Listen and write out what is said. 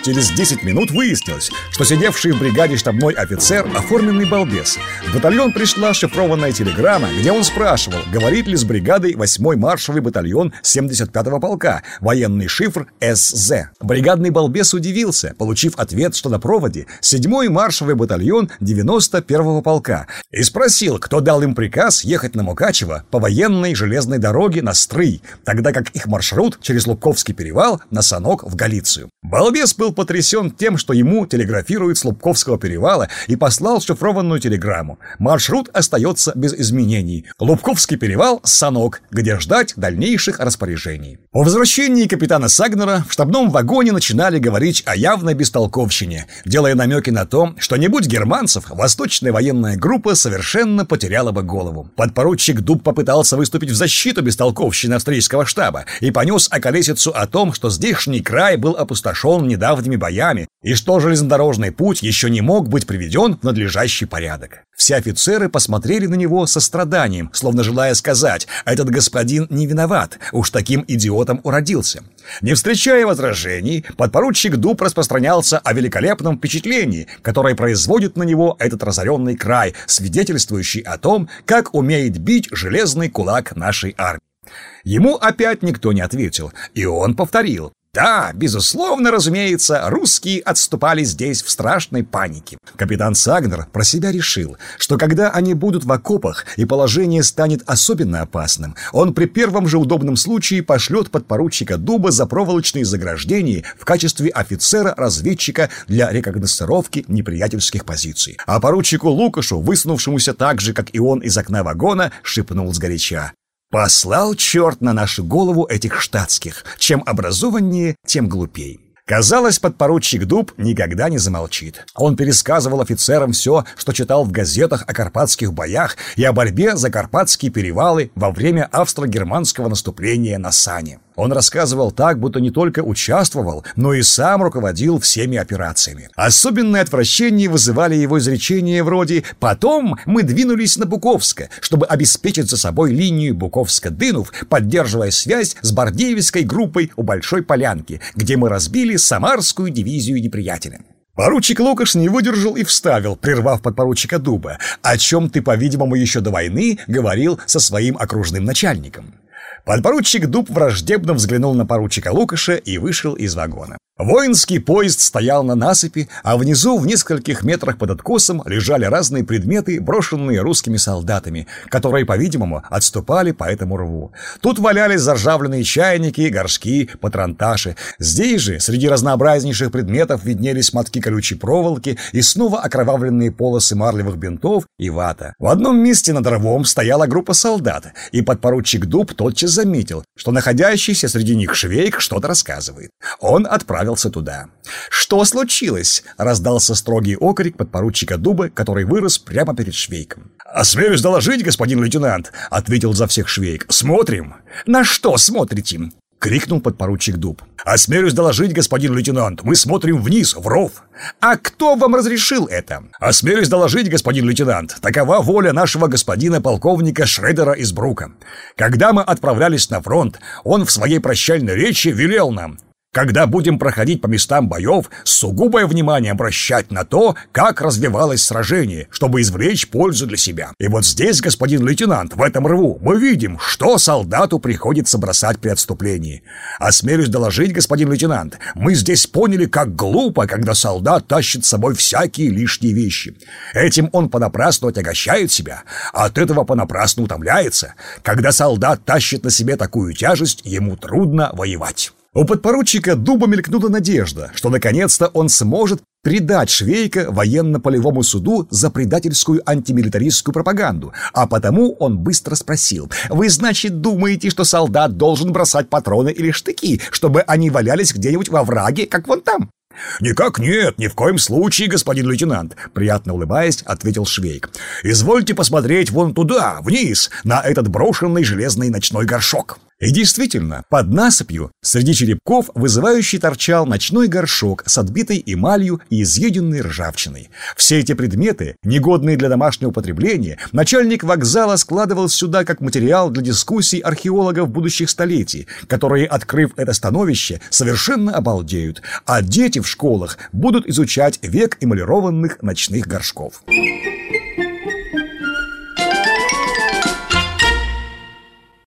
Через 10 минут выяснилось, что сидевший в бригаде штабной офицер – оформленный балбес. В батальон пришла шифрованная телеграмма, где он спрашивал, говорит ли с бригадой 8-й маршевый батальон 75-го полка, военный шифр СЗ. Бригадный балбес удивился, получив ответ, что на проводе 7-й маршевый батальон 91-го полка, и спросил, кто дал им приказ ехать на Мукачево по военной железной дороге на Стрый, тогда как их маршрут через Лубковский перевал на Санок в Галицию. Балбес был потрясен тем, что ему телеграфируют с Лубковского перевала, и послал шифрованную телеграмму. Маршрут остается без изменений. Лубковский перевал, Санок, где ждать дальнейших распоряжений. По возвращении капитана Сагнера в штабном вагоне начинали говорить о явной бестолковщине, делая намеки на то, что не будь германцев, восточная военная группа совершенно потеряла бы голову. Подпоручик Дуб попытался выступить в защиту бестолковщины австрийского штаба и понес околесицу о том, что здешний край был опустошен недавними боями и что железнодорожный путь еще не мог быть приведен в надлежащий порядок. Все офицеры посмотрели на него со страданием, словно желая сказать: «Этот господин не виноват, уж таким идиотом уродился». Не встречая возражений, подпоручик Дуб распространялся о великолепном впечатлении, которое производит на него этот разоренный край, свидетельствующий о том, как умеет бить железный кулак нашей армии. Ему опять никто не ответил, и он повторил: «Да, безусловно, разумеется, русские отступали здесь в страшной панике». Капитан Сагнер про себя решил, что когда они будут в окопах и положение станет особенно опасным, он при первом же удобном случае пошлет подпоручика Дуба за проволочные заграждения в качестве офицера-разведчика для рекогносцировки неприятельских позиций. А поручику Лукашу, высунувшемуся так же, как и он, из окна вагона, шепнул сгоряча: «Послал черт на нашу голову этих штатских. Чем образованнее, тем глупей». Казалось, подпоручик Дуб никогда не замолчит. Он пересказывал офицерам все, что читал в газетах о карпатских боях и о борьбе за Карпатские перевалы во время австро-германского наступления на Сане. Он рассказывал так, будто не только участвовал, но и сам руководил всеми операциями. Особенное отвращение вызывали его изречения вроде: «Потом мы двинулись на Буковско, чтобы обеспечить за собой линию Буковско-Дынов, поддерживая связь с Бардеевской группой у Большой Полянки, где мы разбили Самарскую дивизию неприятеля». Поручик Лукаш не выдержал и вставил, прервав подпоручика Дуба: «О чем ты, по-видимому, еще до войны говорил со своим окружным начальником». Подпоручик Дуб враждебно взглянул на поручика Лукаша и вышел из вагона. Воинский поезд стоял на насыпи, а внизу, в нескольких метрах под откосом, лежали разные предметы, брошенные русскими солдатами, которые, по-видимому, отступали по этому рву. Тут валялись заржавленные чайники, горшки, патронташи. Здесь же, среди разнообразнейших предметов, виднелись мотки колючей проволоки и снова окровавленные полосы марлевых бинтов и вата. В одном месте над рвом стояла группа солдат, и подпоручик Дуб тотчас заметил, что находящийся среди них Швейк что-то рассказывает. Он отправился туда. «Что случилось?» — раздался строгий окрик подпоручика Дуба, который вырос прямо перед Швейком. «Осмелюсь доложить, господин лейтенант», — ответил за всех Швейк. «Смотрим». «На что смотрите?» — крикнул подпоручик Дуб. «Осмелюсь доложить, господин лейтенант, мы смотрим вниз, в ров». «А кто вам разрешил это?» «Осмелюсь доложить, господин лейтенант, такова воля нашего господина полковника Шредера из Брука. Когда мы отправлялись на фронт, он в своей прощальной речи велел нам: когда будем проходить по местам боев, сугубое внимание обращать на то, как развивалось сражение, чтобы извлечь пользу для себя. И вот здесь, господин лейтенант, в этом рву, мы видим, что солдату приходится бросать при отступлении. Осмелюсь доложить, господин лейтенант, мы здесь поняли, как глупо, когда солдат тащит с собой всякие лишние вещи. Этим он понапрасну отягощает себя, а от этого понапрасну утомляется. Когда солдат тащит на себе такую тяжесть, ему трудно воевать». У подпоручика Дуба мелькнула надежда, что наконец-то он сможет предать Швейка военно-полевому суду за предательскую антимилитаристскую пропаганду, а потому он быстро спросил: «Вы, значит, думаете, что солдат должен бросать патроны или штыки, чтобы они валялись где-нибудь во враге, как вон там?» «Никак нет, ни в коем случае, господин лейтенант», — приятно улыбаясь, ответил Швейк. «Извольте посмотреть вон туда, вниз, на этот брошенный железный ночной горшок». И действительно, под насыпью среди черепков вызывающе торчал ночной горшок с отбитой эмалью и изъеденной ржавчиной. Все эти предметы, негодные для домашнего потребления, начальник вокзала складывал сюда как материал для дискуссий археологов будущих столетий, которые, открыв это становище, совершенно обалдеют, а дети в школах будут изучать век эмалированных ночных горшков.